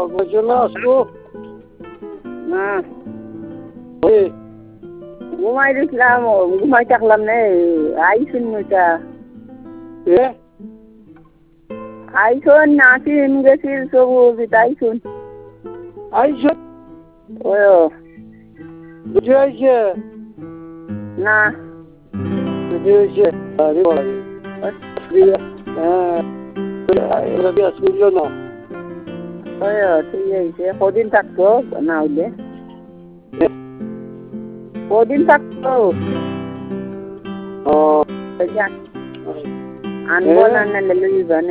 কৈছিল আছো ঘুমাই দিছিলাম ঘুমাই থাকলাম নে আইসুন নইটা আইসুন নাসিন গেছিল সবুজ আইসুন আইসো ও বুঝে আইছে না বুঝে আইছে আরে বাড়ি এরা বিয়া শুনলো না ঠিক আছে কদিন থাকতো না হইলে কদিন থাকতো আনবো না লইবা